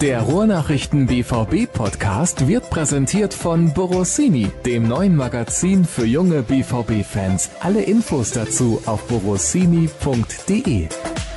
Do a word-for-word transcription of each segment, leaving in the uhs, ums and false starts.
Der Ruhrnachrichten B V B-Podcast wird präsentiert von Borossini, dem neuen Magazin für junge B V B-Fans. Alle Infos dazu auf borossini punkt de.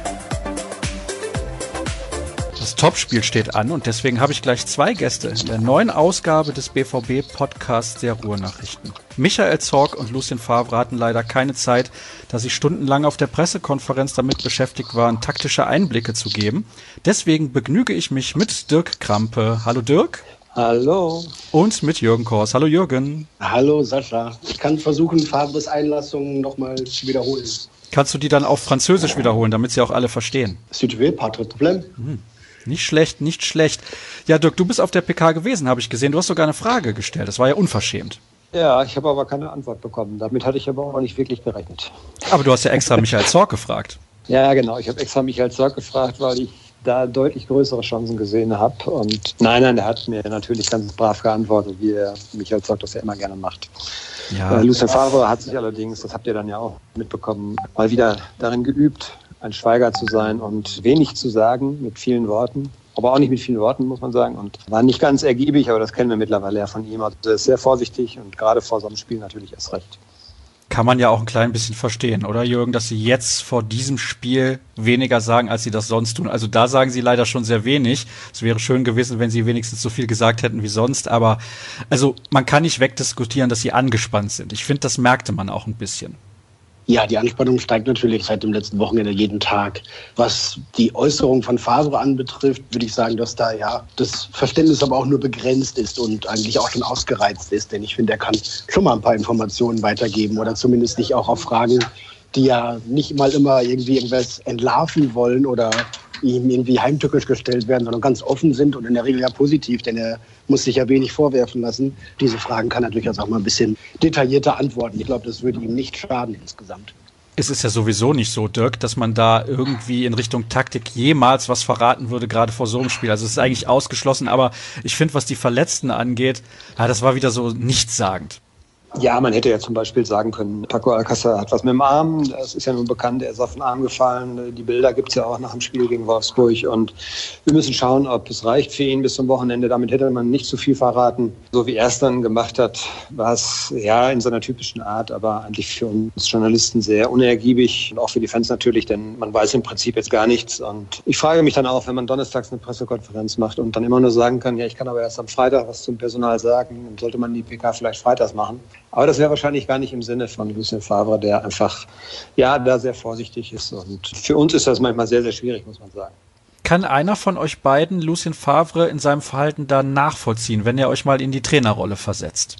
Das Topspiel steht an und deswegen habe ich gleich zwei Gäste in der neuen Ausgabe des B V B-Podcasts der Ruhrnachrichten. Michael Zorc und Lucien Favre hatten leider keine Zeit, da sie stundenlang auf der Pressekonferenz damit beschäftigt waren, taktische Einblicke zu geben. Deswegen begnüge ich mich mit Dirk Krampe. Hallo Dirk. Hallo. Und mit Jürgen Kors. Hallo Jürgen. Hallo Sascha. Ich kann versuchen, Favres Einlassung nochmal zu wiederholen. Kannst du die dann auf Französisch wiederholen, damit sie auch alle verstehen? Si tu veux, pas de problème. Hm. Nicht schlecht, nicht schlecht. Ja, Dirk, du bist auf der P K gewesen, habe ich gesehen. Du hast sogar eine Frage gestellt. Das war ja unverschämt. Ja, ich habe aber keine Antwort bekommen. Damit hatte ich aber auch nicht wirklich gerechnet. Aber du hast ja extra Michael Zorc gefragt. Ja, genau. Ich habe extra Michael Zorc gefragt, weil ich da deutlich größere Chancen gesehen habe. Und nein, nein, der hat mir natürlich ganz brav geantwortet, wie er Michael Zorc das ja immer gerne macht. Ja. Äh, Lucien Favre hat sich allerdings, das habt ihr dann ja auch mitbekommen, mal wieder darin geübt, ein Schweiger zu sein und wenig zu sagen mit vielen Worten. Aber auch nicht mit vielen Worten, muss man sagen. Und war nicht ganz ergiebig, aber das kennen wir mittlerweile ja von ihm. Also er ist sehr vorsichtig und gerade vor so einem Spiel natürlich erst recht. Kann man ja auch ein klein bisschen verstehen, oder Jürgen, dass Sie jetzt vor diesem Spiel weniger sagen, als Sie das sonst tun. Also da sagen Sie leider schon sehr wenig. Es wäre schön gewesen, wenn Sie wenigstens so viel gesagt hätten wie sonst. Aber also man kann nicht wegdiskutieren, dass Sie angespannt sind. Ich finde, das merkte man auch ein bisschen. Ja, die Anspannung steigt natürlich seit dem letzten Wochenende jeden Tag. Was die Äußerung von Favre anbetrifft, würde ich sagen, dass da ja das Verständnis aber auch nur begrenzt ist und eigentlich auch schon ausgereizt ist. Denn ich finde, er kann schon mal ein paar Informationen weitergeben oder zumindest nicht auch auf Fragen, die ja nicht mal immer irgendwie irgendwas entlarven wollen oder ihm irgendwie heimtückisch gestellt werden, sondern ganz offen sind und in der Regel ja positiv, denn er muss sich ja wenig vorwerfen lassen. Diese Fragen kann er durchaus auch mal ein bisschen detaillierter antworten. Ich glaube, das würde ihm nicht schaden insgesamt. Es ist ja sowieso nicht so, Dirk, dass man da irgendwie in Richtung Taktik jemals was verraten würde, gerade vor so einem Spiel. Also es ist eigentlich ausgeschlossen, aber ich finde, was die Verletzten angeht, ja, das war wieder so nichtssagend. Ja, man hätte ja zum Beispiel sagen können, Paco Alcácer hat was mit dem Arm, das ist ja nun bekannt, er ist auf den Arm gefallen, die Bilder gibt's ja auch nach dem Spiel gegen Wolfsburg und wir müssen schauen, ob es reicht für ihn bis zum Wochenende, damit hätte man nicht zu viel verraten. So wie er es dann gemacht hat, war es ja in seiner typischen Art, aber eigentlich für uns Journalisten sehr unergiebig und auch für die Fans natürlich, denn man weiß im Prinzip jetzt gar nichts und ich frage mich dann auch, wenn man donnerstags eine Pressekonferenz macht und dann immer nur sagen kann, ja, ich kann aber erst am Freitag was zum Personal sagen, dann sollte man die P K vielleicht freitags machen. Aber das wäre wahrscheinlich gar nicht im Sinne von Lucien Favre, der einfach, ja, da sehr vorsichtig ist. Und für uns ist das manchmal sehr, sehr schwierig, muss man sagen. Kann einer von euch beiden Lucien Favre in seinem Verhalten da nachvollziehen, wenn er euch mal in die Trainerrolle versetzt?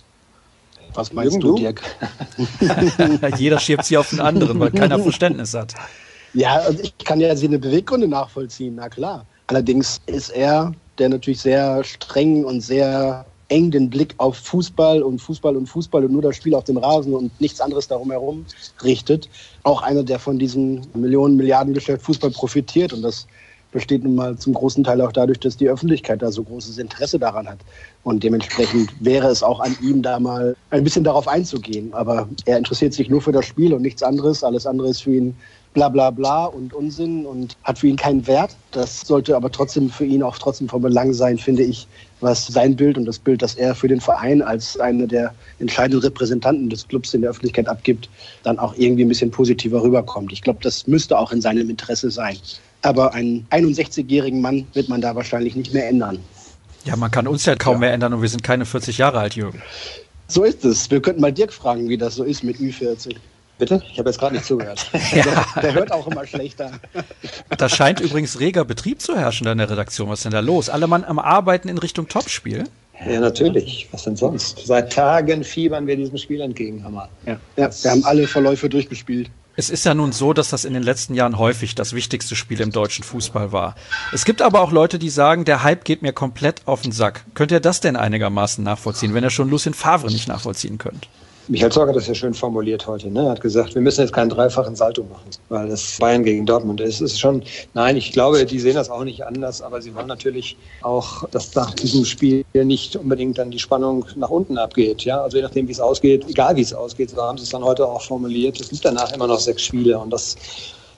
Was meinst du, Dirk? Jeder schiebt sie auf den anderen, weil keiner Verständnis hat. Ja, also ich kann ja seine Beweggründe nachvollziehen, na klar. Allerdings ist er, der natürlich sehr streng und sehr eng den Blick auf Fußball und Fußball und Fußball und nur das Spiel auf dem Rasen und nichts anderes darum herum richtet. Auch einer, der von diesem Millionen-Milliarden-Geschäft Fußball profitiert. Und das besteht nun mal zum großen Teil auch dadurch, dass die Öffentlichkeit da so großes Interesse daran hat. Und dementsprechend wäre es auch an ihm, da mal ein bisschen darauf einzugehen. Aber er interessiert sich nur für das Spiel und nichts anderes. Alles andere ist für ihn bla bla bla und Unsinn und hat für ihn keinen Wert. Das sollte aber trotzdem für ihn auch trotzdem von Belang sein, finde ich, was sein Bild und das Bild, das er für den Verein als einer der entscheidenden Repräsentanten des Clubs in der Öffentlichkeit abgibt, dann auch irgendwie ein bisschen positiver rüberkommt. Ich glaube, das müsste auch in seinem Interesse sein. Aber einen einundsechzigjährigen Mann wird man da wahrscheinlich nicht mehr ändern. Ja, man kann uns ja kaum ja. mehr ändern und wir sind keine vierzig Jahre alt, Jürgen. So ist es. Wir könnten mal Dirk fragen, wie das so ist mit Ü vierzig. Bitte? Ich habe jetzt gerade nicht zugehört. Ja. Der, der hört auch immer schlechter. Da scheint übrigens reger Betrieb zu herrschen in der Redaktion. Was ist denn da los? Alle Mann am Arbeiten in Richtung Topspiel? Ja, natürlich. Was denn sonst? Seit Tagen fiebern wir diesem Spiel entgegen, Hammer. Ja, ja, wir haben alle Verläufe durchgespielt. Es ist ja nun so, dass das in den letzten Jahren häufig das wichtigste Spiel im deutschen Fußball war. Es gibt aber auch Leute, die sagen, der Hype geht mir komplett auf den Sack. Könnt ihr das denn einigermaßen nachvollziehen, wenn ihr schon Lucien Favre nicht nachvollziehen könnt? Michael Zorc hat das ja schön formuliert heute. Ne? Er hat gesagt, wir müssen jetzt keinen dreifachen Salto machen, weil das Bayern gegen Dortmund ist. Es ist schon, nein, ich glaube, die sehen das auch nicht anders, aber sie wollen natürlich auch, dass nach diesem Spiel nicht unbedingt dann die Spannung nach unten abgeht. Ja? Also je nachdem, wie es ausgeht, egal wie es ausgeht, so haben sie es dann heute auch formuliert. Es gibt danach immer noch sechs Spiele und das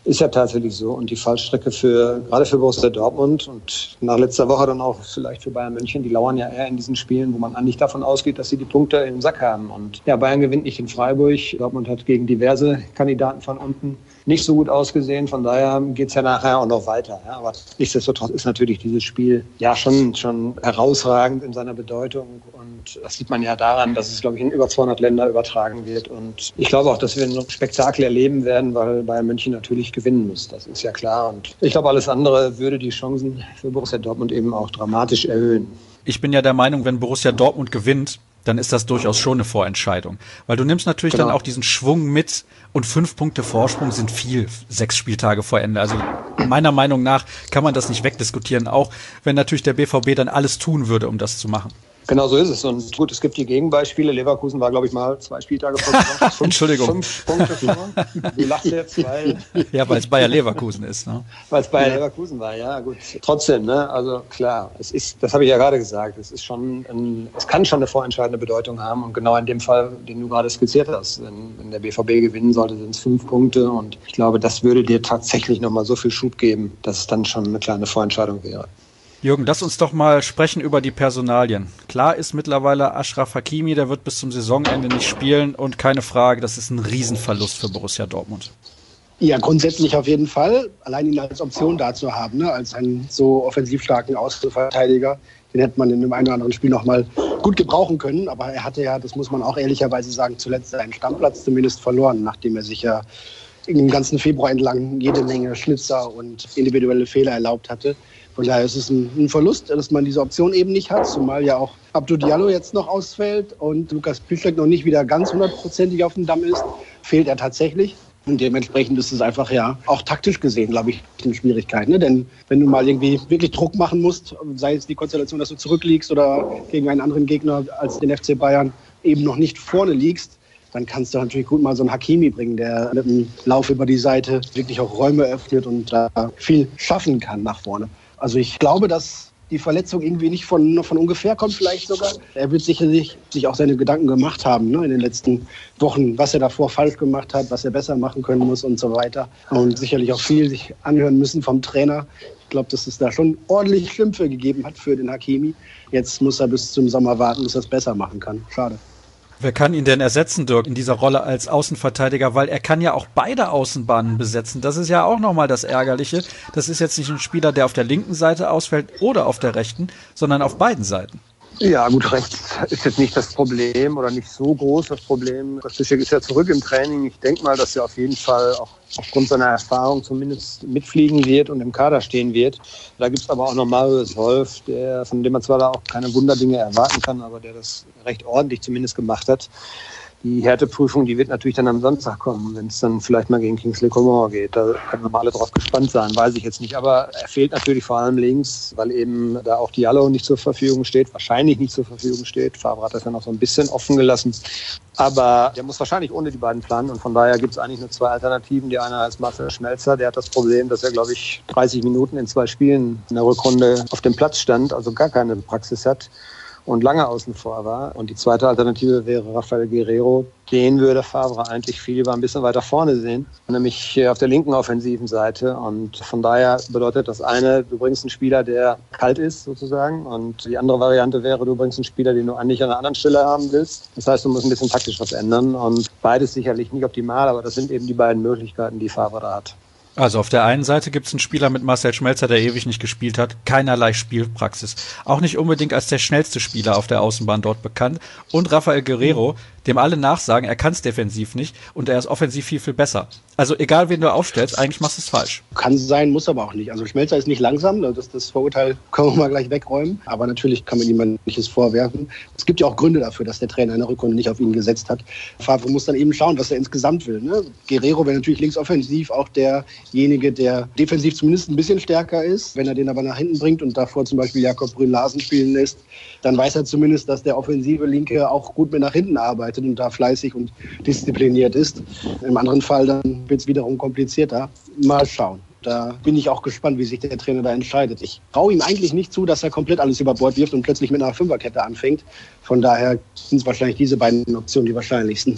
Ist ja tatsächlich so. Und die Fallstrecke für, gerade für Borussia Dortmund und nach letzter Woche dann auch vielleicht für Bayern München, die lauern ja eher in diesen Spielen, wo man eigentlich davon ausgeht, dass sie die Punkte im Sack haben. Und ja, Bayern gewinnt nicht in Freiburg. Dortmund hat gegen diverse Kandidaten von unten nicht so gut ausgesehen. Von daher geht's ja nachher auch noch weiter. Ja. Aber nichtsdestotrotz ist natürlich dieses Spiel ja schon, schon herausragend in seiner Bedeutung. Und das sieht man ja daran, dass es, glaube ich, in über zweihundert Länder übertragen wird. Und ich glaube auch, dass wir ein Spektakel erleben werden, weil Bayern München natürlich gewinnen muss. Das ist ja klar. Und ich glaube, alles andere würde die Chancen für Borussia Dortmund eben auch dramatisch erhöhen. Ich bin ja der Meinung, wenn Borussia Dortmund gewinnt, dann ist das durchaus schon eine Vorentscheidung. Weil du nimmst natürlich genau. dann auch diesen Schwung mit und fünf Punkte Vorsprung sind viel, sechs Spieltage vor Ende. Also meiner Meinung nach kann man das nicht wegdiskutieren, auch wenn natürlich der B V B dann alles tun würde, um das zu machen. Genau so ist es. Und gut, es gibt die Gegenbeispiele. Leverkusen war, glaube ich, mal zwei Spieltage vor fünf, Entschuldigung. Fünf Punkte vor. Du lachst jetzt, weil... Ja, weil es Bayer Leverkusen ist, ne? Weil es Bayer Leverkusen war, ja, gut. Trotzdem, ne, also klar, es ist, das habe ich ja gerade gesagt, es ist schon, ein, es kann schon eine vorentscheidende Bedeutung haben. Und genau in dem Fall, den du gerade skizziert hast, wenn, wenn der B V B gewinnen sollte, sind es fünf Punkte. Und ich glaube, das würde dir tatsächlich nochmal so viel Schub geben, dass es dann schon eine kleine Vorentscheidung wäre. Jürgen, lass uns doch mal sprechen über die Personalien. Klar ist mittlerweile Achraf Hakimi, der wird bis zum Saisonende nicht spielen und keine Frage, das ist ein Riesenverlust für Borussia Dortmund. Ja, grundsätzlich auf jeden Fall. Allein ihn als Option da zu haben, ne? Als einen so offensiv starken Außenverteidiger, den hätte man in einem einen oder anderen Spiel noch mal gut gebrauchen können. Aber er hatte ja, das muss man auch ehrlicherweise sagen, zuletzt seinen Stammplatz zumindest verloren, nachdem er sich ja im ganzen Februar entlang jede Menge Schnitzer und individuelle Fehler erlaubt hatte. Von daher ist es ein, ein Verlust, dass man diese Option eben nicht hat, zumal ja auch Abdou Diallo jetzt noch ausfällt und Lukas Piszczek noch nicht wieder ganz hundertprozentig auf dem Damm ist, fehlt er tatsächlich. Und dementsprechend ist es einfach, ja, auch taktisch gesehen, glaube ich, eine Schwierigkeit. Ne? Denn wenn du mal irgendwie wirklich Druck machen musst, sei es die Konstellation, dass du zurückliegst oder gegen einen anderen Gegner als den F C Bayern eben noch nicht vorne liegst, dann kannst du natürlich gut mal so einen Hakimi bringen, der mit einem Lauf über die Seite wirklich auch Räume öffnet und da viel schaffen kann nach vorne. Also ich glaube, dass die Verletzung irgendwie nicht von, von ungefähr kommt, vielleicht sogar. Er wird sicherlich sich auch seine Gedanken gemacht haben, ne, in den letzten Wochen, was er davor falsch gemacht hat, was er besser machen können muss und so weiter. Und sicherlich auch viel sich anhören müssen vom Trainer. Ich glaube, dass es da schon ordentlich Schimpfe gegeben hat für den Hakimi. Jetzt muss er bis zum Sommer warten, bis er es besser machen kann. Schade. Wer kann ihn denn ersetzen, Dirk, in dieser Rolle als Außenverteidiger? Weil er kann ja auch beide Außenbahnen besetzen. Das ist ja auch nochmal das Ärgerliche. Das ist jetzt nicht ein Spieler, der auf der linken Seite ausfällt oder auf der rechten, sondern auf beiden Seiten. Ja, gut, rechts ist jetzt nicht das Problem oder nicht so groß das Problem. Piszczek ist ja zurück im Training. Ich denke mal, dass er auf jeden Fall auch aufgrund seiner Erfahrung zumindest mitfliegen wird und im Kader stehen wird. Da gibt es aber auch noch Marius Wolf, der, von dem man zwar da auch keine Wunderdinge erwarten kann, aber der das recht ordentlich zumindest gemacht hat. Die Härteprüfung, die wird natürlich dann am Sonntag kommen, wenn es dann vielleicht mal gegen Kingsley Coman geht. Da können wir mal alle drauf gespannt sein, weiß ich jetzt nicht. Aber er fehlt natürlich vor allem links, weil eben da auch Diallo nicht zur Verfügung steht, wahrscheinlich nicht zur Verfügung steht. Favre hat das ja noch so ein bisschen offen gelassen. Aber der muss wahrscheinlich ohne die beiden planen und von daher gibt es eigentlich nur zwei Alternativen. Die eine heißt Marcel Schmelzer, der hat das Problem, dass er, glaube ich, dreißig Minuten in zwei Spielen in der Rückrunde auf dem Platz stand, also gar keine Praxis hat und lange außen vor war. Und die zweite Alternative wäre Rafael Guerreiro. Den würde Favre eigentlich viel lieber ein bisschen weiter vorne sehen, nämlich auf der linken offensiven Seite. Und von daher bedeutet das eine, du bringst einen Spieler, der kalt ist sozusagen. Und die andere Variante wäre, du bringst einen Spieler, den du eigentlich an einer anderen Stelle haben willst. Das heißt, du musst ein bisschen taktisch was ändern. Und beides sicherlich nicht optimal, aber das sind eben die beiden Möglichkeiten, die Favre da hat. Also auf der einen Seite gibt es einen Spieler mit Marcel Schmelzer, der ewig nicht gespielt hat, keinerlei Spielpraxis. Auch nicht unbedingt als der schnellste Spieler auf der Außenbahn dort bekannt. Und Rafael Guerreiro, dem alle nachsagen, er kann es defensiv nicht und er ist offensiv viel, viel besser. Also egal, wen du aufstellst, eigentlich machst du es falsch. Kann sein, muss aber auch nicht. Also Schmelzer ist nicht langsam, das, das Vorurteil können wir mal gleich wegräumen. Aber natürlich kann man ihm nichts vorwerfen. Es gibt ja auch Gründe dafür, dass der Trainer in der Rückrunde nicht auf ihn gesetzt hat. Favre muss dann eben schauen, was er insgesamt will. Ne? Guerreiro wäre natürlich linksoffensiv auch derjenige, der defensiv zumindest ein bisschen stärker ist. Wenn er den aber nach hinten bringt und davor zum Beispiel Jakob Brünn-Larsen spielen lässt, dann weiß er zumindest, dass der offensive Linke auch gut mit nach hinten arbeitet und da fleißig und diszipliniert ist. Im anderen Fall dann wird es wiederum komplizierter. Mal schauen. Da bin ich auch gespannt, wie sich der Trainer da entscheidet. Ich traue ihm eigentlich nicht zu, dass er komplett alles über Bord wirft und plötzlich mit einer Fünferkette anfängt. Von daher sind es wahrscheinlich diese beiden Optionen die wahrscheinlichsten.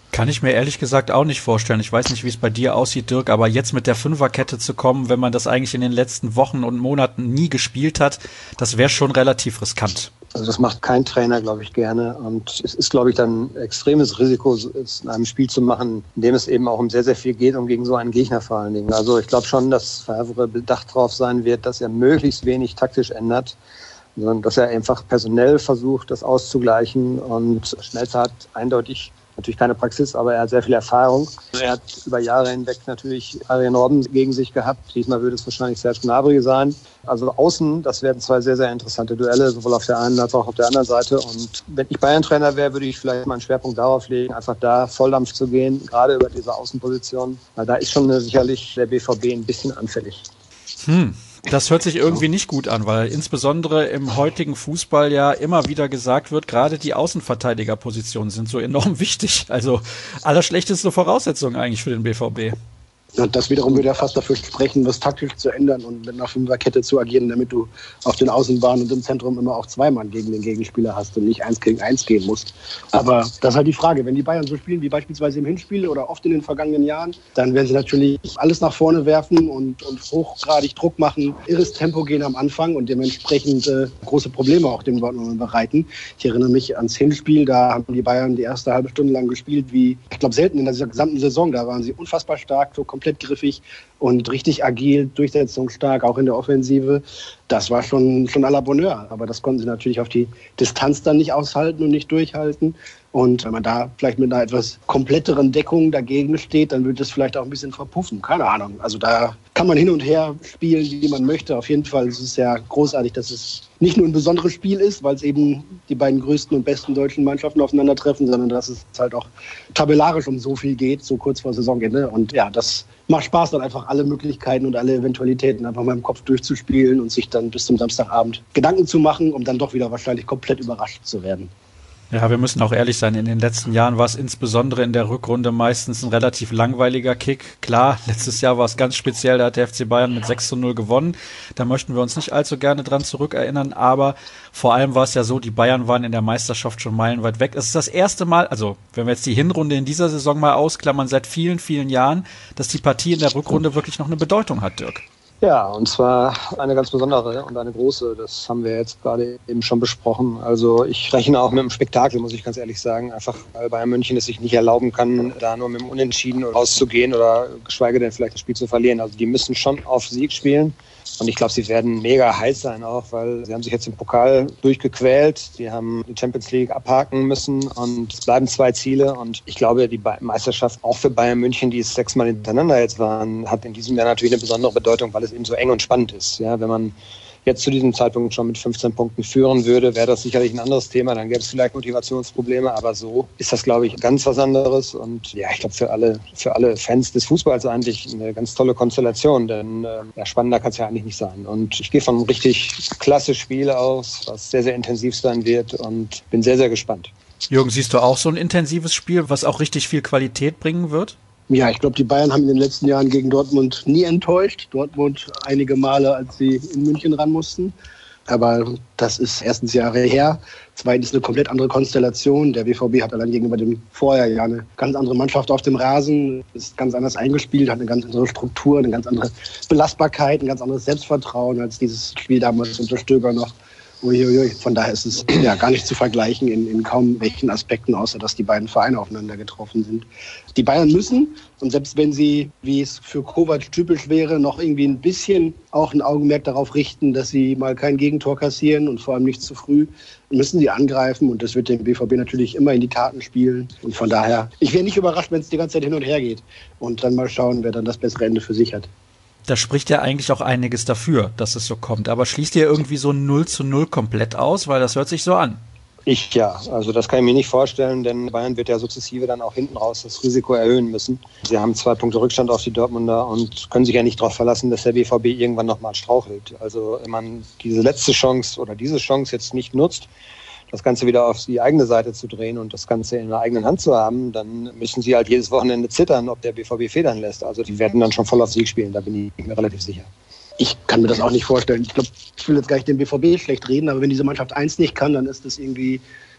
Kann ich mir ehrlich gesagt auch nicht vorstellen. Ich weiß nicht, wie es bei dir aussieht, Dirk, aber jetzt mit der Fünferkette zu kommen, wenn man das eigentlich in den letzten Wochen und Monaten nie gespielt hat, das wäre schon relativ riskant. Also das macht kein Trainer, glaube ich, gerne. Und es ist, glaube ich, dann ein extremes Risiko, es in einem Spiel zu machen, in dem es eben auch um sehr, sehr viel geht und gegen so einen Gegner vor allen Dingen. Also ich glaube schon, dass Favre bedacht darauf sein wird, dass er möglichst wenig taktisch ändert, sondern dass er einfach personell versucht, das auszugleichen. Und Schmelzer hat eindeutig natürlich keine Praxis, aber er hat sehr viel Erfahrung. Er hat über Jahre hinweg natürlich Arjen Robben gegen sich gehabt. Diesmal würde es wahrscheinlich Serge Gnabry sein. Also außen, das werden zwei sehr, sehr interessante Duelle, sowohl auf der einen als auch auf der anderen Seite. Und wenn ich Bayern-Trainer wäre, würde ich vielleicht mal einen Schwerpunkt darauf legen, einfach da Volldampf zu gehen, gerade über diese Außenposition. Weil da ist schon sicherlich der B V B ein bisschen anfällig. Hm. Das hört sich irgendwie nicht gut an, weil insbesondere im heutigen Fußball ja immer wieder gesagt wird, gerade die Außenverteidigerpositionen sind so enorm wichtig. Also allerschlechteste Voraussetzung eigentlich für den B V B. Und das wiederum würde ja fast dafür sprechen, was taktisch zu ändern und mit einer Fünferkette zu agieren, damit du auf den Außenbahnen und im Zentrum immer auch zwei Mann gegen den Gegenspieler hast und nicht eins gegen eins gehen musst. Aber das ist halt die Frage, wenn die Bayern so spielen wie beispielsweise im Hinspiel oder oft in den vergangenen Jahren, dann werden sie natürlich alles nach vorne werfen und, und hochgradig Druck machen, irres Tempo gehen am Anfang und dementsprechend äh, große Probleme auch dem Dortmund bereiten. Ich erinnere mich ans Hinspiel, da haben die Bayern die erste halbe Stunde lang gespielt wie, ich glaube, selten in der gesamten Saison. Da waren sie unfassbar stark, so komplett griffig und richtig agil, durchsetzungsstark, auch in der Offensive. Das war schon, schon à la Bonheur. Aber das konnten sie natürlich auf die Distanz dann nicht aushalten und nicht durchhalten. Und wenn man da vielleicht mit einer etwas kompletteren Deckung dagegen steht, dann wird es vielleicht auch ein bisschen verpuffen. Keine Ahnung. Also da kann man hin und her spielen, wie man möchte. Auf jeden Fall ist es ja großartig, dass es nicht nur ein besonderes Spiel ist, weil es eben die beiden größten und besten deutschen Mannschaften aufeinandertreffen, sondern dass es halt auch tabellarisch um so viel geht, so kurz vor Saisonende. Und ja, das macht Spaß, dann einfach alle Möglichkeiten und alle Eventualitäten einfach mal im Kopf durchzuspielen und sich dann bis zum Samstagabend Gedanken zu machen, um dann doch wieder wahrscheinlich komplett überrascht zu werden. Ja, wir müssen auch ehrlich sein, in den letzten Jahren war es insbesondere in der Rückrunde meistens ein relativ langweiliger Kick. Klar, letztes Jahr war es ganz speziell, da hat der F C Bayern mit sechs zu null gewonnen. Da möchten wir uns nicht allzu gerne dran zurückerinnern, aber vor allem war es ja so, die Bayern waren in der Meisterschaft schon meilenweit weg. Es ist das erste Mal, also wenn wir jetzt die Hinrunde in dieser Saison mal ausklammern, seit vielen, vielen Jahren, dass die Partie in der Rückrunde wirklich noch eine Bedeutung hat, Dirk. Ja, und zwar eine ganz besondere und eine große, das haben wir jetzt gerade eben schon besprochen. Also ich rechne auch mit einem Spektakel, muss ich ganz ehrlich sagen, einfach weil Bayern München es sich nicht erlauben kann, da nur mit dem Unentschieden rauszugehen oder geschweige denn vielleicht das Spiel zu verlieren. Also die müssen schon auf Sieg spielen. Und ich glaube, sie werden mega heiß sein auch, weil sie haben sich jetzt im Pokal durchgequält. Sie haben die Champions League abhaken müssen und es bleiben zwei Ziele. Und ich glaube, die Meisterschaft auch für Bayern München, die es sechsmal hintereinander jetzt waren, hat in diesem Jahr natürlich eine besondere Bedeutung, weil es eben so eng und spannend ist. Ja, wenn man jetzt zu diesem Zeitpunkt schon mit fünfzehn Punkten führen würde, wäre das sicherlich ein anderes Thema. Dann gäbe es vielleicht Motivationsprobleme, aber so ist das, glaube ich, ganz was anderes. Und ja, ich glaube, für alle, für alle Fans des Fußballs eigentlich eine ganz tolle Konstellation, denn äh, ja, spannender kann es ja eigentlich nicht sein. Und ich gehe von einem richtig klasse Spiel aus, was sehr, sehr intensiv sein wird und bin sehr, sehr gespannt. Jürgen, siehst du auch so ein intensives Spiel, was auch richtig viel Qualität bringen wird? Ja, ich glaube, die Bayern haben in den letzten Jahren gegen Dortmund nie enttäuscht. Dortmund einige Male, als sie in München ran mussten. Aber das ist erstens Jahre her. Zweitens eine komplett andere Konstellation. Der B V B hat allein gegenüber dem Vorjahr eine ganz andere Mannschaft auf dem Rasen, ist ganz anders eingespielt, hat eine ganz andere Struktur, eine ganz andere Belastbarkeit, ein ganz anderes Selbstvertrauen als dieses Spiel damals unter Stöger noch. Uiuiui. Von daher ist es ja gar nicht zu vergleichen in, in kaum welchen Aspekten, außer dass die beiden Vereine aufeinander getroffen sind. Die Bayern müssen, und selbst wenn sie, wie es für Kovac typisch wäre, noch irgendwie ein bisschen auch ein Augenmerk darauf richten, dass sie mal kein Gegentor kassieren und vor allem nicht zu früh, müssen sie angreifen und das wird dem B V B natürlich immer in die Karten spielen. Und von daher, ich wäre nicht überrascht, wenn es die ganze Zeit hin und her geht und dann mal schauen, wer dann das bessere Ende für sich hat. Da spricht ja eigentlich auch einiges dafür, dass es so kommt. Aber schließt ihr irgendwie so null zu null komplett aus? Weil das hört sich so an. Ich ja, also das kann ich mir nicht vorstellen, denn Bayern wird ja sukzessive dann auch hinten raus das Risiko erhöhen müssen. Sie haben zwei Punkte Rückstand auf die Dortmunder und können sich ja nicht darauf verlassen, dass der B V B irgendwann nochmal strauchelt. Also wenn man diese letzte Chance oder diese Chance jetzt nicht nutzt, das Ganze wieder auf die eigene Seite zu drehen und das Ganze in der eigenen Hand zu haben, dann müssen sie halt jedes Wochenende zittern, ob der B V B federn lässt. Also die werden dann schon voll auf Sieg spielen, da bin ich mir relativ sicher. Ich kann mir das auch nicht vorstellen. Ich glaube, ich will jetzt gar nicht den B V B schlecht reden, aber wenn diese Mannschaft eins nicht kann, dann ist das irgendwie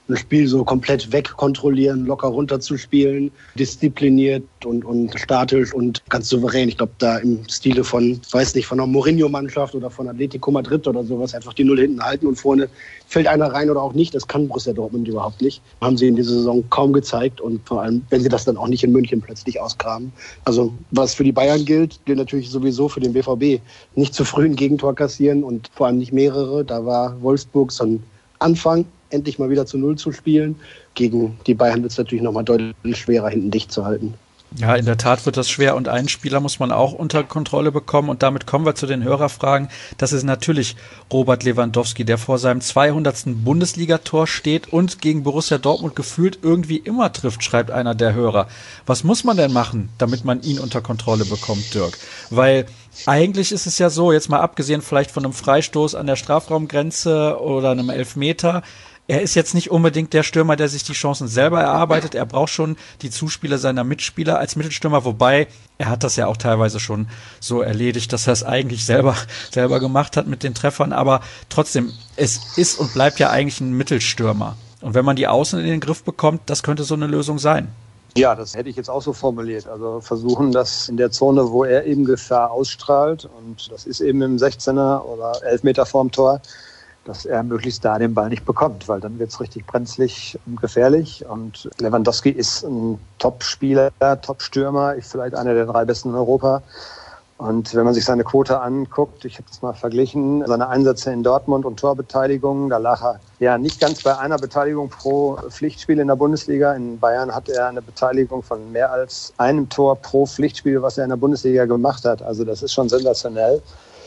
ein Spiel so komplett wegkontrollieren, locker runterzuspielen, diszipliniert und, und statisch und ganz souverän. Ich glaube, da im Stile von, weiß nicht, von einer Mourinho-Mannschaft oder von Atletico Madrid oder sowas, einfach die Null hinten halten und vorne fällt einer rein oder auch nicht. Das kann Borussia Dortmund überhaupt nicht. Haben sie in dieser Saison kaum gezeigt und vor allem, wenn sie das dann auch nicht in München plötzlich ausgraben. Also was für die Bayern gilt, gilt natürlich sowieso für den B V B. Nicht zu früh ein Gegentor kassieren und vor allem nicht mehrere. Da war Wolfsburg so ein Anfang, endlich mal wieder zu Null zu spielen. Gegen die Bayern wird es natürlich nochmal deutlich schwerer, hinten dicht zu halten. Ja, in der Tat wird das schwer und einen Spieler muss man auch unter Kontrolle bekommen und damit kommen wir zu den Hörerfragen. Das ist natürlich Robert Lewandowski, der vor seinem zweihundertsten Bundesligator steht und gegen Borussia Dortmund gefühlt irgendwie immer trifft, schreibt einer der Hörer. Was muss man denn machen, damit man ihn unter Kontrolle bekommt, Dirk? Weil eigentlich ist es ja so, jetzt mal abgesehen vielleicht von einem Freistoß an der Strafraumgrenze oder einem Elfmeter, er ist jetzt nicht unbedingt der Stürmer, der sich die Chancen selber erarbeitet. Er braucht schon die Zuspieler seiner Mitspieler als Mittelstürmer, wobei er hat das ja auch teilweise schon so erledigt, dass er es eigentlich selber selber gemacht hat mit den Treffern. Aber trotzdem, es ist und bleibt ja eigentlich ein Mittelstürmer. Und wenn man die Außen in den Griff bekommt, das könnte so eine Lösung sein. Ja, das hätte ich jetzt auch so formuliert. Also versuchen, dass in der Zone, wo er eben Gefahr ausstrahlt, und das ist eben im sechzehner oder elf Meter vorm Tor, dass er möglichst da den Ball nicht bekommt, weil dann wird es richtig brenzlig und gefährlich. Und Lewandowski ist ein Top-Spieler, Top-Stürmer, vielleicht einer der drei besten in Europa. Und wenn man sich seine Quote anguckt, ich habe das mal verglichen, seine Einsätze in Dortmund und Torbeteiligung, da lag er ja nicht ganz bei einer Beteiligung pro Pflichtspiel in der Bundesliga. In Bayern hat er eine Beteiligung von mehr als einem Tor pro Pflichtspiel, was er in der Bundesliga gemacht hat. Also das ist schon sensationell.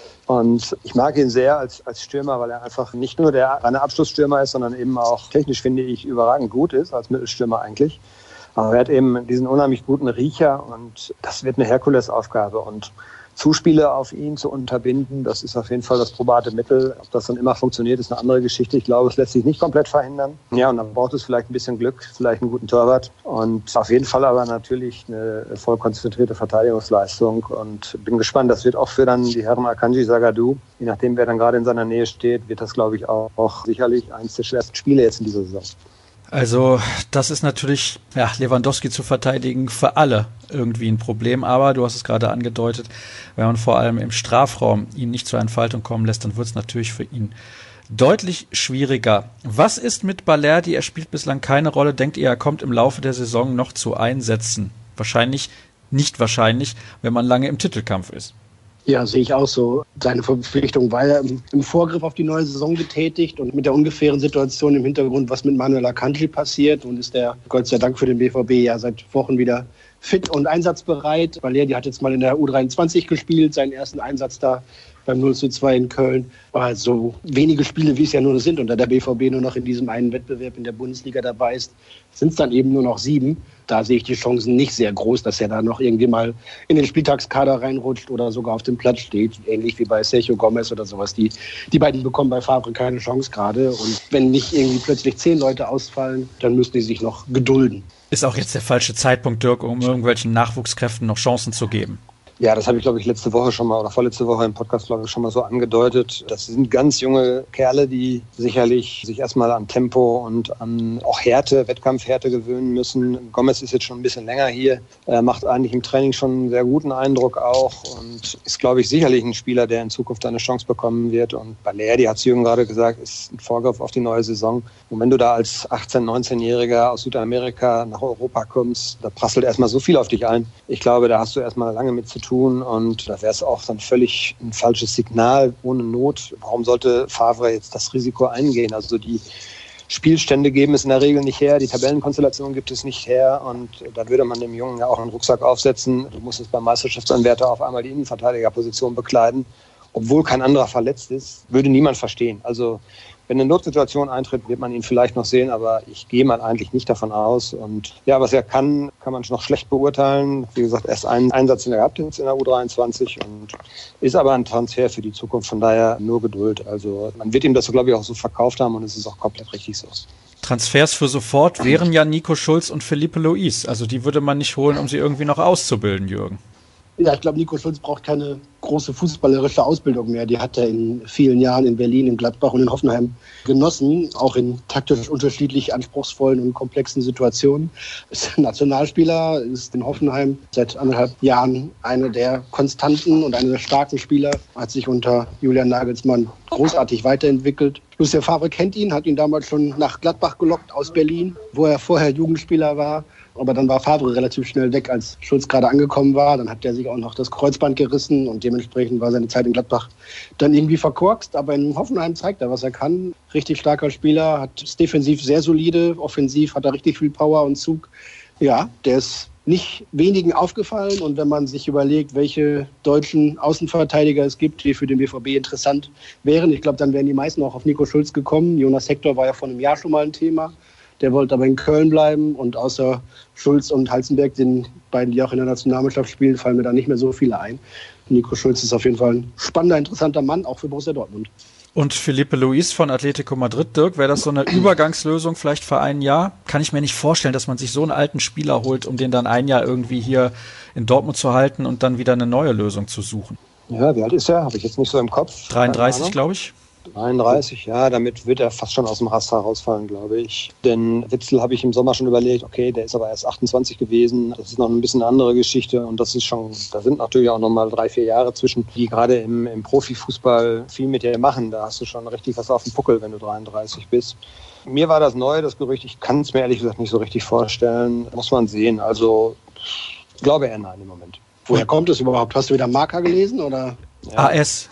Und ich mag ihn sehr als, als Stürmer, weil er einfach nicht nur der reine Abschlussstürmer ist, sondern eben auch technisch, finde ich, überragend gut ist, als Mittelstürmer eigentlich. Aber er hat eben diesen unheimlich guten Riecher und das wird eine Herkulesaufgabe. Und Zuspiele auf ihn zu unterbinden, das ist auf jeden Fall das probate Mittel. Ob das dann immer funktioniert, ist eine andere Geschichte. Ich glaube, es lässt sich nicht komplett verhindern. Ja, und dann braucht es vielleicht ein bisschen Glück, vielleicht einen guten Torwart. Und auf jeden Fall aber natürlich eine voll konzentrierte Verteidigungsleistung. Und bin gespannt, das wird auch für dann die Herren Akanji, Zagadou, je nachdem, wer dann gerade in seiner Nähe steht, wird das, glaube ich, auch, auch sicherlich eines der schwersten Spiele jetzt in dieser Saison. Also das ist natürlich, ja, Lewandowski zu verteidigen für alle irgendwie ein Problem, aber du hast es gerade angedeutet, wenn man vor allem im Strafraum ihn nicht zur Entfaltung kommen lässt, dann wird es natürlich für ihn deutlich schwieriger. Was ist mit Balerdi? Er spielt bislang keine Rolle. Denkt ihr, er kommt im Laufe der Saison noch zu Einsätzen? Wahrscheinlich, nicht wahrscheinlich, wenn man lange im Titelkampf ist. Ja, sehe ich auch so. Seine Verpflichtung war ja im, im Vorgriff auf die neue Saison getätigt und mit der ungefähren Situation im Hintergrund, was mit Manuel Akanji passiert, und ist der Gott sei Dank für den B V B ja seit Wochen wieder fit und einsatzbereit. Balerdi hat jetzt mal in der U dreiundzwanzig gespielt, seinen ersten Einsatz da beim null zu zwei in Köln. War so wenige Spiele, wie es ja nur sind, und da der B V B nur noch in diesem einen Wettbewerb in der Bundesliga dabei ist, sind es dann eben nur noch sieben. Da sehe ich die Chancen nicht sehr groß, dass er da noch irgendwie mal in den Spieltagskader reinrutscht oder sogar auf dem Platz steht, ähnlich wie bei Sergio Gomez oder sowas. Die, die beiden bekommen bei Favre keine Chance gerade, und wenn nicht irgendwie plötzlich zehn Leute ausfallen, dann müssen die sich noch gedulden. Ist auch jetzt der falsche Zeitpunkt, Dirk, um irgendwelchen Nachwuchskräften noch Chancen zu geben. Ja, das habe ich, glaube ich, letzte Woche schon mal oder vorletzte Woche im Podcast, glaube ich, schon mal so angedeutet. Das sind ganz junge Kerle, die sicherlich sich erstmal an Tempo und an auch Härte, Wettkampfhärte gewöhnen müssen. Gomez ist jetzt schon ein bisschen länger hier, er macht eigentlich im Training schon einen sehr guten Eindruck auch und ist, glaube ich, sicherlich ein Spieler, der in Zukunft eine Chance bekommen wird. Und Balerdi, hat Jürgen gerade gesagt, ist ein Vorgriff auf die neue Saison. Und wenn du da als achtzehn-, neunzehnjähriger aus Südamerika nach Europa kommst, da prasselt erstmal so viel auf dich ein. Ich glaube, da hast du erstmal lange mit zu tun. Und da wäre es auch dann völlig ein falsches Signal ohne Not. Warum sollte Favre jetzt das Risiko eingehen? Also die Spielstände geben es in der Regel nicht her, die Tabellenkonstellation gibt es nicht her, und da würde man dem Jungen ja auch einen Rucksack aufsetzen. Du musst jetzt beim Meisterschaftsanwärter auf einmal die Innenverteidigerposition bekleiden, obwohl kein anderer verletzt ist, würde niemand verstehen. Also wenn eine Notsituation eintritt, wird man ihn vielleicht noch sehen, aber ich gehe mal eigentlich nicht davon aus. Und ja, was er kann, kann man noch schlecht beurteilen. Wie gesagt, erst einen Einsatz in der gehabt jetzt in der U dreiundzwanzig und ist aber ein Transfer für die Zukunft. Von daher nur Geduld. Also man wird ihm das, glaube ich, auch so verkauft haben, und es ist auch komplett richtig so. Transfers für sofort wären ja Nico Schulz und Felipe Luis. Also die würde man nicht holen, um sie irgendwie noch auszubilden, Jürgen. Ja, ich glaube, Nico Schulz braucht keine große fußballerische Ausbildung mehr. Die hat er in vielen Jahren in Berlin, in Gladbach und in Hoffenheim genossen, auch in taktisch unterschiedlich anspruchsvollen und komplexen Situationen. Ist Nationalspieler, ist in Hoffenheim seit anderthalb Jahren einer der konstanten und einer der starken Spieler, hat sich unter Julian Nagelsmann großartig weiterentwickelt. Lucien Favre kennt ihn, hat ihn damals schon nach Gladbach gelockt aus Berlin, wo er vorher Jugendspieler war. Aber dann war Favre relativ schnell weg, als Schulz gerade angekommen war. Dann hat er sich auch noch das Kreuzband gerissen und dementsprechend war seine Zeit in Gladbach dann irgendwie verkorkst. Aber in Hoffenheim zeigt er, was er kann. Richtig starker Spieler, hat ist defensiv sehr solide, offensiv hat er richtig viel Power und Zug. Ja, der ist nicht wenigen aufgefallen. Und wenn man sich überlegt, welche deutschen Außenverteidiger es gibt, die für den B V B interessant wären, ich glaube, dann wären die meisten auch auf Nico Schulz gekommen. Jonas Hector war ja vor einem Jahr schon mal ein Thema. Der wollte aber in Köln bleiben und außer Schulz und Halzenberg, den beiden, die auch in der Nationalmannschaft spielen, fallen mir da nicht mehr so viele ein. Nico Schulz ist auf jeden Fall ein spannender, interessanter Mann, auch für Borussia Dortmund. Und Felipe Luis von Atletico Madrid, Dirk, wäre das so eine Übergangslösung vielleicht für ein Jahr? Kann ich mir nicht vorstellen, dass man sich so einen alten Spieler holt, um den dann ein Jahr irgendwie hier in Dortmund zu halten und dann wieder eine neue Lösung zu suchen. Ja, wie alt ist er? Habe ich jetzt nicht so im Kopf. dreiunddreißig, glaube ich. dreiunddreißig, ja, damit wird er fast schon aus dem Raster rausfallen, glaube ich. Denn Witzel habe ich im Sommer schon überlegt, okay, der ist aber erst achtundzwanzig gewesen. Das ist noch ein bisschen eine andere Geschichte und das ist schon, da sind natürlich auch noch mal drei, vier Jahre zwischen, die gerade im, im Profifußball viel mit dir machen. Da hast du schon richtig was auf dem Puckel, wenn du dreiunddreißig bist. Mir war das neu, das Gerücht. Ich kann es mir ehrlich gesagt nicht so richtig vorstellen. Muss man sehen. Also, ich glaube eher nein im Moment. Woher kommt es überhaupt? Hast du wieder Marca gelesen oder? Ja. A S.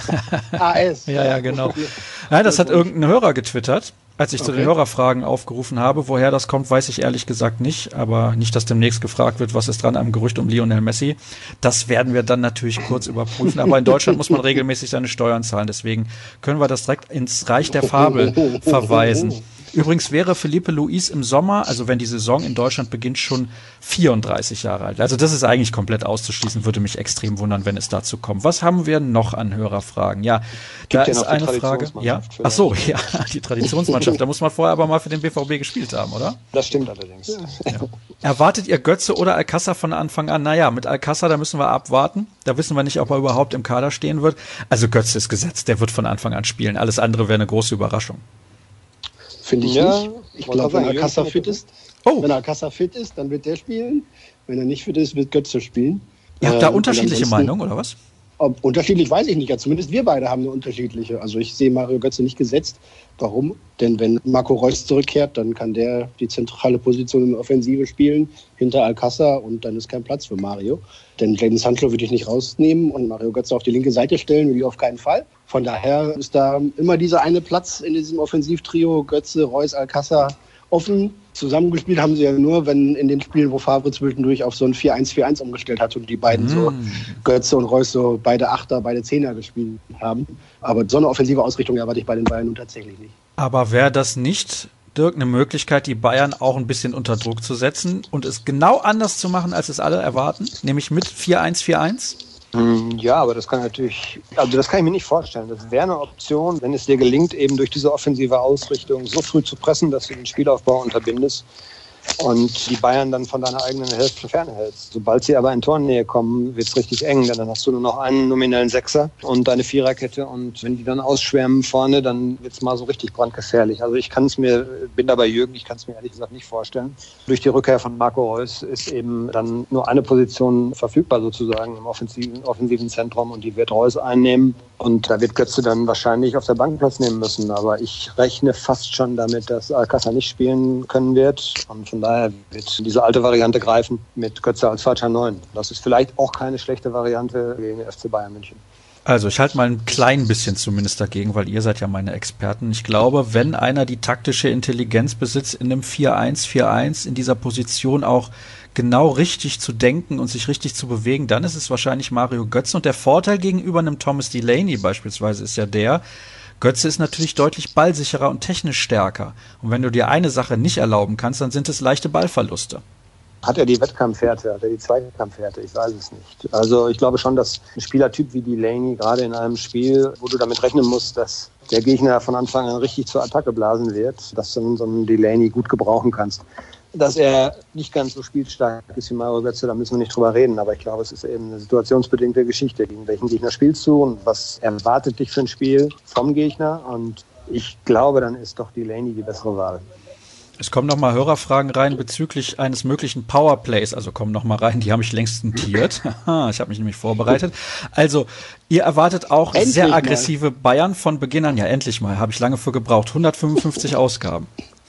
A S. Ja, ja, genau. Nein, das hat irgendein Hörer getwittert, als ich okay. zu den Hörerfragen aufgerufen habe. Woher das kommt, weiß ich ehrlich gesagt nicht. Aber nicht, dass demnächst gefragt wird, was ist dran am Gerücht um Lionel Messi. Das werden wir dann natürlich kurz überprüfen. Aber in Deutschland muss man regelmäßig seine Steuern zahlen. Deswegen können wir das direkt ins Reich der Fabel verweisen. Übrigens wäre Felipe Luis im Sommer, also wenn die Saison in Deutschland beginnt, schon vierunddreißig Jahre alt. Also das ist eigentlich komplett auszuschließen, würde mich extrem wundern, wenn es dazu kommt. Was haben wir noch an Hörerfragen? Ja, da ist eine Frage. Ja, ach so, ja, die Traditionsmannschaft. Da muss man vorher aber mal für den B V B gespielt haben, oder? Das stimmt allerdings. Ja. Erwartet ihr Götze oder Alcázar von Anfang an? Naja, mit Alcázar, da müssen wir abwarten. Da wissen wir nicht, ob er überhaupt im Kader stehen wird. Also Götze ist gesetzt, der wird von Anfang an spielen. Alles andere wäre eine große Überraschung. Finde ich ja, nicht. Ich glaube, wenn Alcázar fit ist, oh. wenn Alcázar fit ist, dann wird der spielen. Wenn er nicht fit ist, wird Götze spielen. Ihr habt da ähm, unterschiedliche Meinungen, oder was? Ob, unterschiedlich weiß ich nicht. Ja, zumindest wir beide haben eine unterschiedliche. Also ich sehe Mario Götze nicht gesetzt. Warum? Denn wenn Marco Reus zurückkehrt, dann kann der die zentrale Position in der Offensive spielen, hinter Alcázar, und dann ist kein Platz für Mario. Denn Jadon Sancho würde ich nicht rausnehmen und Mario Götze auf die linke Seite stellen, will ich auf keinen Fall. Von daher ist da immer dieser eine Platz in diesem Offensivtrio Götze, Reus, Alcázar offen. Zusammengespielt haben sie ja nur, wenn in den Spielen, wo Favre zwischendurch auf so ein vier eins vier eins umgestellt hat und die beiden mm. so, Götze und Reus, so beide Achter, beide Zehner gespielt haben. Aber so eine offensive Ausrichtung erwarte ich bei den Bayern nun tatsächlich nicht. Aber wäre das nicht, Dirk, eine Möglichkeit, die Bayern auch ein bisschen unter Druck zu setzen und es genau anders zu machen, als es alle erwarten? Nämlich mit vier eins vier eins? Ja, aber das kann natürlich, also das kann ich mir nicht vorstellen. Das wäre eine Option, wenn es dir gelingt, eben durch diese offensive Ausrichtung so früh zu pressen, dass du den Spielaufbau unterbindest und die Bayern dann von deiner eigenen Hälfte fernhältst. Sobald sie aber in Tornähe kommen, wird es richtig eng, denn dann hast du nur noch einen nominellen Sechser und deine Viererkette, und wenn die dann ausschwärmen vorne, dann wird es mal so richtig brandgefährlich. Also ich kann es mir, bin da bei Jürgen, ich kann es mir ehrlich gesagt nicht vorstellen. Durch die Rückkehr von Marco Reus ist eben dann nur eine Position verfügbar sozusagen im offensiven, offensiven Zentrum, und die wird Reus einnehmen. Und da wird Götze dann wahrscheinlich auf der Bank Platz nehmen müssen. Aber ich rechne fast schon damit, dass Alcázar nicht spielen können wird. Und von daher wird diese alte Variante greifen mit Götze als falscher Neun. Das ist vielleicht auch keine schlechte Variante gegen den F C Bayern München. Also ich halte mal ein klein bisschen zumindest dagegen, weil ihr seid ja meine Experten. Ich glaube, wenn einer die taktische Intelligenz besitzt, in einem vier eins vier eins in dieser Position auch genau richtig zu denken und sich richtig zu bewegen, dann ist es wahrscheinlich Mario Götze. Und der Vorteil gegenüber einem Thomas Delaney beispielsweise ist ja der, Götze ist natürlich deutlich ballsicherer und technisch stärker. Und wenn du dir eine Sache nicht erlauben kannst, dann sind es leichte Ballverluste. Hat er die Wettkampfhärte, hat er die Zweikampfhärte? Ich weiß es nicht. Also ich glaube schon, dass ein Spielertyp wie Delaney, gerade in einem Spiel, wo du damit rechnen musst, dass der Gegner von Anfang an richtig zur Attacke blasen wird, dass du so einen Delaney gut gebrauchen kannst. dass er nicht ganz so spielstark ist wie Mario Götze, da müssen wir nicht drüber reden. Aber ich glaube, es ist eben eine situationsbedingte Geschichte. Gegen welchen Gegner spielst du und was erwartet dich für ein Spiel vom Gegner? Und ich glaube, dann ist doch Delaney die bessere Wahl. Es kommen nochmal Hörerfragen rein bezüglich eines möglichen Powerplays. Also kommen nochmal rein, die habe ich längst notiert. Ich habe mich nämlich vorbereitet. Also, ihr erwartet auch endlich sehr aggressive mal. Bayern von Beginn an. Ja, endlich mal. Habe ich lange für gebraucht. hundertfünfundfünfzig Ausgaben.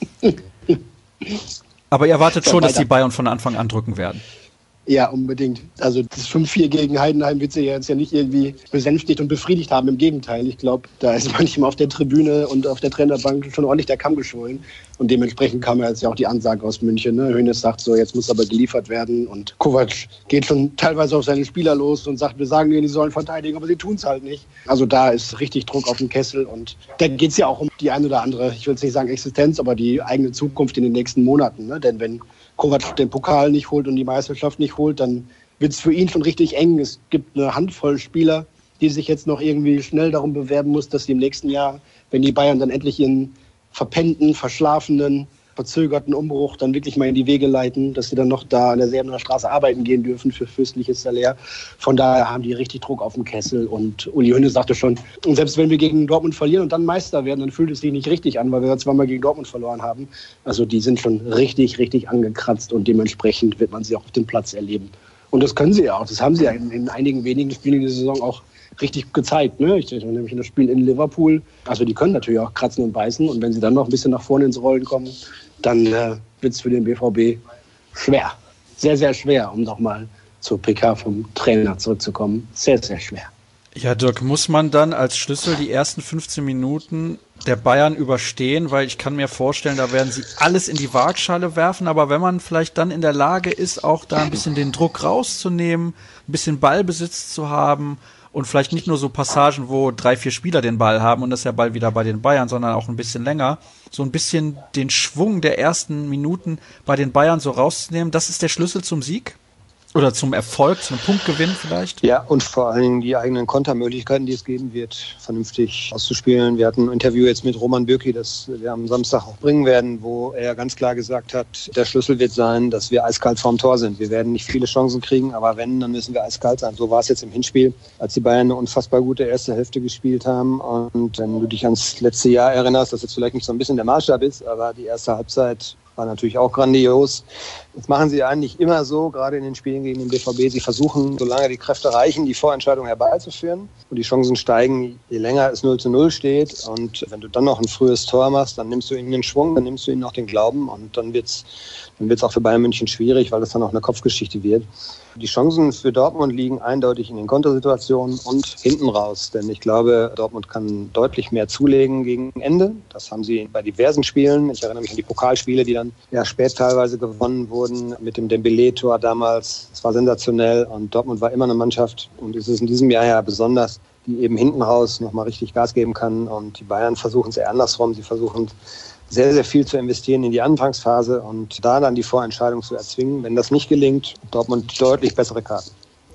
Aber ihr erwartet schon, dass die Bayern von Anfang an drücken werden. Ja, unbedingt. Also das fünf vier gegen Heidenheim wird sie jetzt ja nicht irgendwie besänftigt und befriedigt haben. Im Gegenteil. Ich glaube, da ist manchmal auf der Tribüne und auf der Trainerbank schon ordentlich der Kamm geschwollen. Und dementsprechend kam ja jetzt ja auch die Ansage aus München. Ne? Hoeneß sagt so, jetzt muss aber geliefert werden. Und Kovac geht schon teilweise auf seine Spieler los und sagt, wir sagen ihnen, die sollen verteidigen, aber sie tun es halt nicht. Also da ist richtig Druck auf den Kessel. Und da geht es ja auch um die ein oder andere, ich will jetzt nicht sagen Existenz, aber die eigene Zukunft in den nächsten Monaten. Ne? Denn wenn Kovac den Pokal nicht holt und die Meisterschaft nicht holt, dann wird es für ihn schon richtig eng. Es gibt eine Handvoll Spieler, die sich jetzt noch irgendwie schnell darum bewerben muss, dass sie im nächsten Jahr, wenn die Bayern dann endlich ihren verpennten, verschlafenen, verzögerten Umbruch dann wirklich mal in die Wege leiten, dass sie dann noch da an der Säbener Straße arbeiten gehen dürfen für fürstliches Salär. Von daher haben die richtig Druck auf dem Kessel. Und Uli Hoeneß sagte schon, und selbst wenn wir gegen Dortmund verlieren und dann Meister werden, dann fühlt es sich nicht richtig an, weil wir zweimal gegen Dortmund verloren haben. Also die sind schon richtig, richtig angekratzt und dementsprechend wird man sie auch auf dem Platz erleben. Und das können sie ja auch. Das haben sie ja in, in einigen wenigen Spielen in der Saison auch richtig gezeigt. Ne? Ich denke nämlich in das Spiel in Liverpool. Also die können natürlich auch kratzen und beißen. Und wenn sie dann noch ein bisschen nach vorne ins Rollen kommen, dann äh, wird es für den B V B schwer. Sehr, sehr schwer, um nochmal zur P K vom Trainer zurückzukommen. Sehr, sehr schwer. Ja, Dirk, muss man dann als Schlüssel die ersten fünfzehn Minuten der Bayern überstehen? Weil ich kann mir vorstellen, da werden sie alles in die Waagschale werfen. Aber wenn man vielleicht dann in der Lage ist, auch da ein bisschen den Druck rauszunehmen, ein bisschen Ballbesitz zu haben und vielleicht nicht nur so Passagen, wo drei, vier Spieler den Ball haben und das ist der Ball wieder bei den Bayern, sondern auch ein bisschen länger, so ein bisschen den Schwung der ersten Minuten bei den Bayern so rauszunehmen, das ist der Schlüssel zum Sieg? Oder zum Erfolg, zum Punktgewinn vielleicht? Ja, und vor allen Dingen die eigenen Kontermöglichkeiten, die es geben wird, vernünftig auszuspielen. Wir hatten ein Interview jetzt mit Roman Bürki, das wir am Samstag auch bringen werden, wo er ganz klar gesagt hat, der Schlüssel wird sein, dass wir eiskalt vorm Tor sind. Wir werden nicht viele Chancen kriegen, aber wenn, dann müssen wir eiskalt sein. So war es jetzt im Hinspiel, als die Bayern eine unfassbar gute erste Hälfte gespielt haben. Und wenn du dich ans letzte Jahr erinnerst, das jetzt vielleicht nicht so ein bisschen der Maßstab ist, aber die erste Halbzeit war natürlich auch grandios. Das machen sie eigentlich immer so, gerade in den Spielen gegen den B V B. Sie versuchen, solange die Kräfte reichen, die Vorentscheidung herbeizuführen. Und die Chancen steigen, je länger es null zu null steht. Und wenn du dann noch ein frühes Tor machst, dann nimmst du ihnen den Schwung, dann nimmst du ihnen noch den Glauben. Und dann wird's, dann wird's auch für Bayern München schwierig, weil das dann auch eine Kopfgeschichte wird. Die Chancen für Dortmund liegen eindeutig in den Kontersituationen und hinten raus. Denn ich glaube, Dortmund kann deutlich mehr zulegen gegen Ende. Das haben sie bei diversen Spielen. Ich erinnere mich an die Pokalspiele, die dann ja spät teilweise gewonnen wurden. Mit dem Dembélé-Tor damals. Das war sensationell. Und Dortmund war immer eine Mannschaft. Und es ist in diesem Jahr ja besonders, die eben hinten raus nochmal richtig Gas geben kann. Und die Bayern versuchen es eher andersrum. Sie versuchen sehr, sehr viel zu investieren in die Anfangsphase und da dann die Vorentscheidung zu erzwingen. Wenn das nicht gelingt, Dortmund deutlich bessere Karten.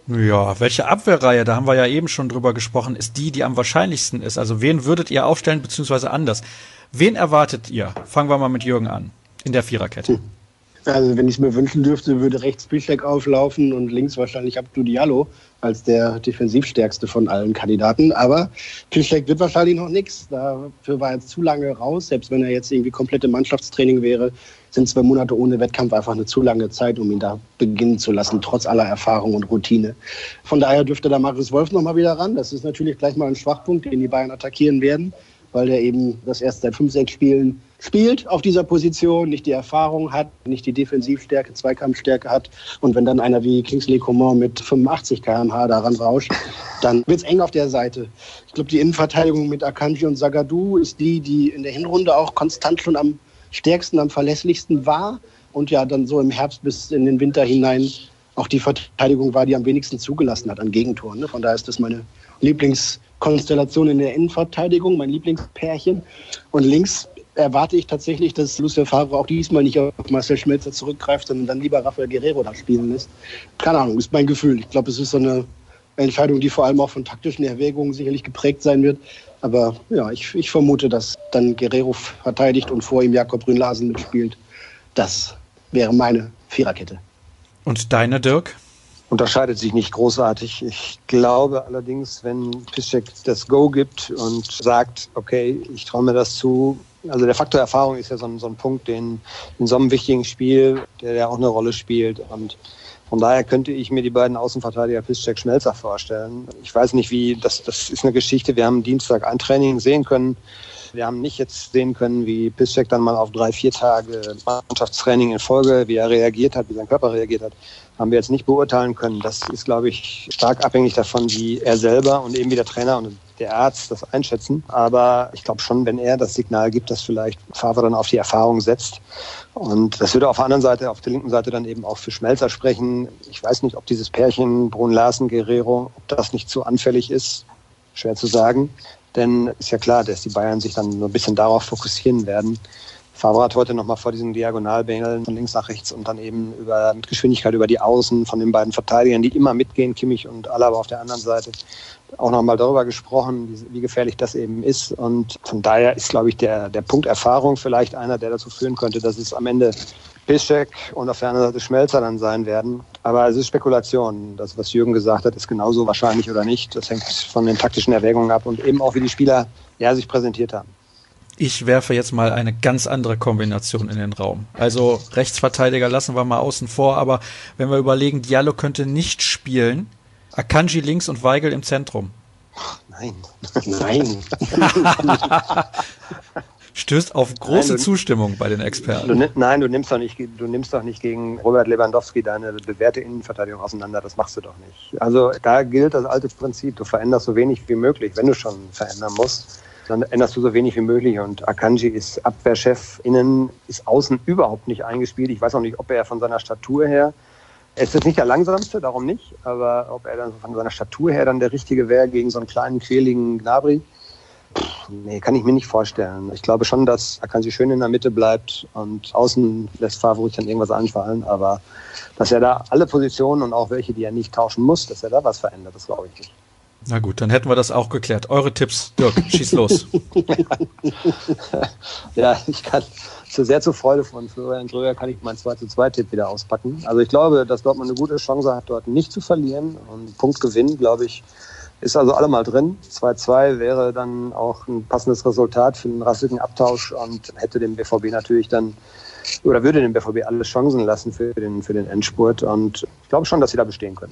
Ja, welche Abwehrreihe, da haben wir ja eben schon drüber gesprochen, ist die, die am wahrscheinlichsten ist. Also wen würdet ihr aufstellen, beziehungsweise anders? Wen erwartet ihr? Fangen wir mal mit Jürgen an, in der Viererkette. Hm. Also wenn ich es mir wünschen dürfte, würde rechts Piszczek auflaufen und links wahrscheinlich Abdou Diallo als der defensivstärkste von allen Kandidaten. Aber Piszczek wird wahrscheinlich noch nichts. Dafür war er jetzt zu lange raus. Selbst wenn er jetzt irgendwie komplette Mannschaftstraining wäre, sind zwei Monate ohne Wettkampf einfach eine zu lange Zeit, um ihn da beginnen zu lassen, trotz aller Erfahrung und Routine. Von daher dürfte da Marius Wolf nochmal wieder ran. Das ist natürlich gleich mal ein Schwachpunkt, den die Bayern attackieren werden, weil der eben das erst seit fünf, sechs Spielen spielt auf dieser Position, nicht die Erfahrung hat, nicht die Defensivstärke, Zweikampfstärke hat. Und wenn dann einer wie Kingsley Coman mit fünfundachtzig Kilometer pro Stunde daran rauscht, dann wird es eng auf der Seite. Ich glaube, die Innenverteidigung mit Akanji und Zagadou ist die, die in der Hinrunde auch konstant schon am stärksten, am verlässlichsten war. Und ja, dann so im Herbst bis in den Winter hinein auch die Verteidigung war, die am wenigsten zugelassen hat an Gegentoren. Ne? Von daher ist das meine Lieblingskonstellation in der Innenverteidigung, mein Lieblingspärchen. Und links erwarte ich tatsächlich, dass Lucien Favre auch diesmal nicht auf Marcel Schmelzer zurückgreift, sondern dann lieber Rafael Guerreiro da spielen lässt. Keine Ahnung, ist mein Gefühl. Ich glaube, es ist so eine Entscheidung, die vor allem auch von taktischen Erwägungen sicherlich geprägt sein wird. Aber ja, ich, ich vermute, dass dann Guerreiro verteidigt und vor ihm Jakob Brünn-Larsen mitspielt. Das wäre meine Viererkette. Und deine, Dirk? Unterscheidet sich nicht großartig. Ich glaube allerdings, wenn Piszczek das Go gibt und sagt, okay, ich traue mir das zu. Also der Faktor Erfahrung ist ja so ein, so ein Punkt, den in so einem wichtigen Spiel, der ja auch eine Rolle spielt. Und von daher könnte ich mir die beiden Außenverteidiger Piszczek, Schmelzer vorstellen. Ich weiß nicht, wie, das, das ist eine Geschichte. Wir haben Dienstag ein Training sehen können. Wir haben nicht jetzt sehen können, wie Piszczek dann mal auf drei, vier Tage Mannschaftstraining in Folge, wie er reagiert hat, wie sein Körper reagiert hat, haben wir jetzt nicht beurteilen können. Das ist, glaube ich, stark abhängig davon, wie er selber und eben wie der Trainer und der Arzt das einschätzen. Aber ich glaube schon, wenn er das Signal gibt, dass vielleicht Favre dann auf die Erfahrung setzt. Und das würde auf der anderen Seite, auf der linken Seite dann eben auch für Schmelzer sprechen. Ich weiß nicht, ob dieses Pärchen Brun-Larsen-Guerrero, ob das nicht zu anfällig ist. Schwer zu sagen. Denn ist ja klar, dass die Bayern sich dann nur ein bisschen darauf fokussieren werden. Favre hat heute nochmal vor diesen Diagonalbängeln von links nach rechts und dann eben über, mit Geschwindigkeit über die Außen von den beiden Verteidigern, die immer mitgehen, Kimmich und Alaba auf der anderen Seite, auch nochmal darüber gesprochen, wie, wie gefährlich das eben ist. Und von daher ist, glaube ich, der, der Punkt Erfahrung vielleicht einer, der dazu führen könnte, dass es am Ende Piszczek und auf der anderen Seite Schmelzer dann sein werden. Aber es ist Spekulation. Das, was Jürgen gesagt hat, ist genauso wahrscheinlich oder nicht. Das hängt von den taktischen Erwägungen ab und eben auch, wie die Spieler ja, sich präsentiert haben. Ich werfe jetzt mal eine ganz andere Kombination in den Raum. Also Rechtsverteidiger lassen wir mal außen vor, aber wenn wir überlegen, Diallo könnte nicht spielen, Akanji links und Weigl im Zentrum. Nein. Nein. Stößt auf große Nein, du, Zustimmung bei den Experten. Du, nein, du nimmst doch nicht, du nimmst doch nicht gegen Robert Lewandowski deine bewährte Innenverteidigung auseinander. Das machst du doch nicht. Also da gilt das alte Prinzip. Du veränderst so wenig wie möglich, wenn du schon verändern musst. Dann änderst du so wenig wie möglich. Und Akanji ist Abwehrchef, innen ist außen überhaupt nicht eingespielt. Ich weiß auch nicht, ob er von seiner Statur her, er ist jetzt nicht der langsamste, darum nicht, aber ob er dann von seiner Statur her dann der Richtige wäre gegen so einen kleinen, quäligen Gnabry. Pff, nee, kann ich mir nicht vorstellen. Ich glaube schon, dass Akanji schön in der Mitte bleibt und außen lässt Favre dann irgendwas anfallen, aber dass er da alle Positionen und auch welche, die er nicht tauschen muss, dass er da was verändert, das glaube ich nicht. Na gut, dann hätten wir das auch geklärt. Eure Tipps, Dirk, schieß los. Ja, ich kann zu sehr zur Freude von Florian Gröger kann ich meinen zwei zu zwei Tipp wieder auspacken. Also ich glaube, dass Dortmund eine gute Chance hat, dort nicht zu verlieren. Und Punktgewinn, glaube ich, ist also allemal drin. zwei zu zwei wäre dann auch ein passendes Resultat für einen rassigen Abtausch und hätte dem B V B natürlich dann, oder würde dem B V B alle Chancen lassen für den, für den Endspurt. Und ich glaube schon, dass sie da bestehen können.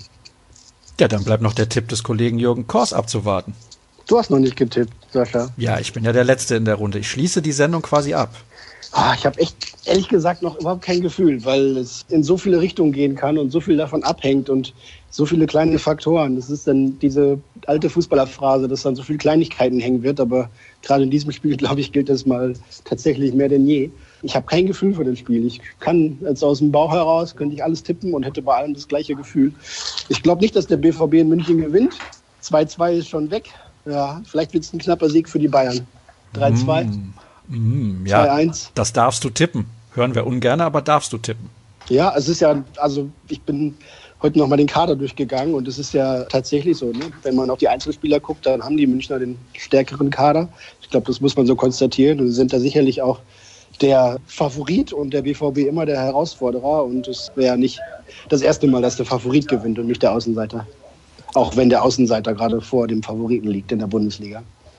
Ja, dann bleibt noch der Tipp des Kollegen Jürgen Kors abzuwarten. Du hast noch nicht getippt, Sascha. Ja, ich bin ja der Letzte in der Runde. Ich schließe die Sendung quasi ab. Oh, ich habe echt, ehrlich gesagt, noch überhaupt kein Gefühl, weil es in so viele Richtungen gehen kann und so viel davon abhängt und so viele kleine Faktoren. Das ist dann diese alte Fußballerphrase, dass dann so viele Kleinigkeiten hängen wird, aber gerade in diesem Spiel, glaube ich, gilt das mal tatsächlich mehr denn je. Ich habe kein Gefühl für das Spiel. Ich kann jetzt aus dem Bauch heraus, könnte ich alles tippen und hätte bei allem das gleiche Gefühl. Ich glaube nicht, dass der B V B in München gewinnt. zwei zu zwei ist schon weg. Ja, vielleicht wird es ein knapper Sieg für die Bayern. drei zu zwei. Mm, mm, ja, zwei eins. Das darfst du tippen. Hören wir ungern, aber darfst du tippen. Ja, es ist ja, also ich bin heute nochmal den Kader durchgegangen und es ist ja tatsächlich so, ne? Wenn man auf die Einzelspieler guckt, dann haben die Münchner den stärkeren Kader. Ich glaube, das muss man so konstatieren und sind da sicherlich auch der Favorit und der B V B immer der Herausforderer und es wäre nicht das erste Mal, dass der Favorit gewinnt und nicht der Außenseiter. Auch wenn der Außenseiter gerade vor dem Favoriten liegt in der Bundesliga.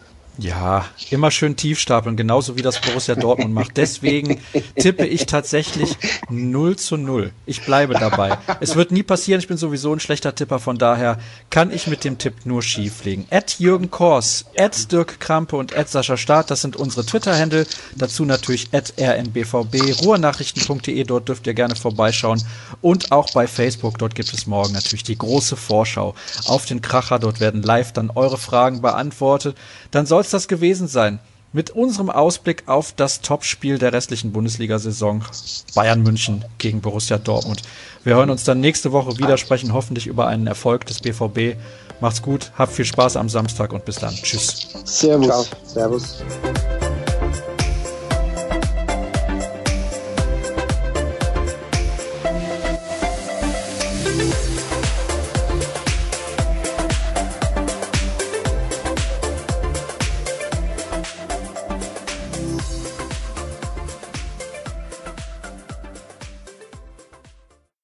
Ja, immer schön tief stapeln, genauso wie das Borussia Dortmund macht. Deswegen tippe ich tatsächlich null zu null. Ich bleibe dabei. Es wird nie passieren, ich bin sowieso ein schlechter Tipper, von daher kann ich mit dem Tipp nur schief liegen. At Jürgen Kors, at Dirk Krampe und at Sascha Staat, das sind unsere Twitter-Handle. Dazu natürlich at R N B V B, ruhrnachrichten punkt de, dort dürft ihr gerne vorbeischauen. Und auch bei Facebook, dort gibt es morgen natürlich die große Vorschau auf den Kracher. Dort werden live dann eure Fragen beantwortet. Dann soll es das gewesen sein mit unserem Ausblick auf das Topspiel der restlichen Bundesliga-Saison Bayern München gegen Borussia Dortmund. Wir hören uns dann nächste Woche wieder, sprechen hoffentlich über einen Erfolg des B V B. Macht's gut, habt viel Spaß am Samstag und bis dann. Tschüss. Servus. Ciao. Servus.